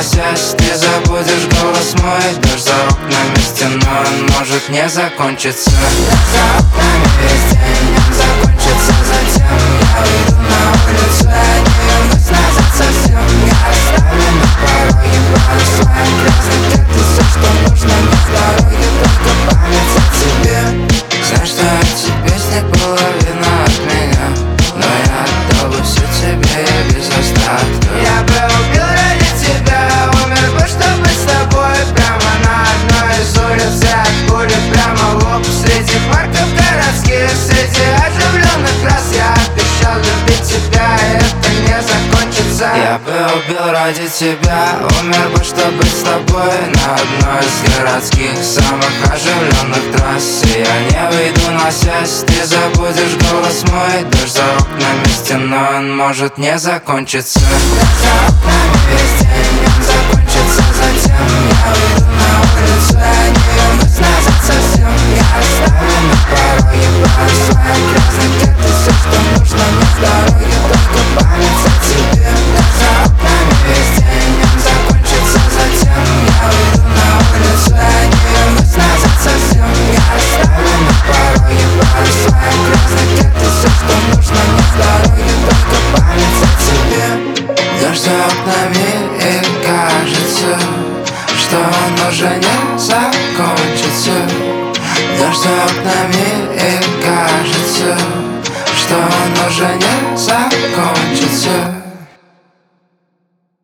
уносясь, ты забудешь голос мой. Дождь за окнами стеной, он может не закончиться. За окнами весь день, он закончится затем. Я выйду на улицу, я не вернусь назад совсем. Я оставлю на пороге пару своих грязных лет. И все, что нужно мне в дороге, только память о тебе. Знаешь, что эти песни половина от меня, но я отдал бы все тебе, я без остатка. Я бы убил ради тебя, умер бы, чтобы с тобой. Прямо на одной из улиц я от пули прямо в лоб. Среди парков городских, среди оживленных раз я обещал любить тебя, и это не закончится. Я бы убил ради тебя, умер бы, чтобы с тобой. На одной из городских самых оживленных трасс. И я не выйду на связь, ты забудешь голос мой. Дождь за окнами стеной, он может не закончиться. За окнами весь день, он закончится затем. Я выйду на улицу, я не вернусь назад совсем. Я оставлю на пороге пару своих грязных лет. И все, что нужно мне в дороге, только память о тебе. За окнами весь день, он закончится затем. Я выйду на улицу, я не вернусь назад совсем. Я оставлю на пороге пару своих грязных лет. И все, что нужно мне в дороге, только память о тебе. Дождь за окнами, и кажется, что он уже не закончится. Дождь за окнами, и кажется, что он уже не закончится.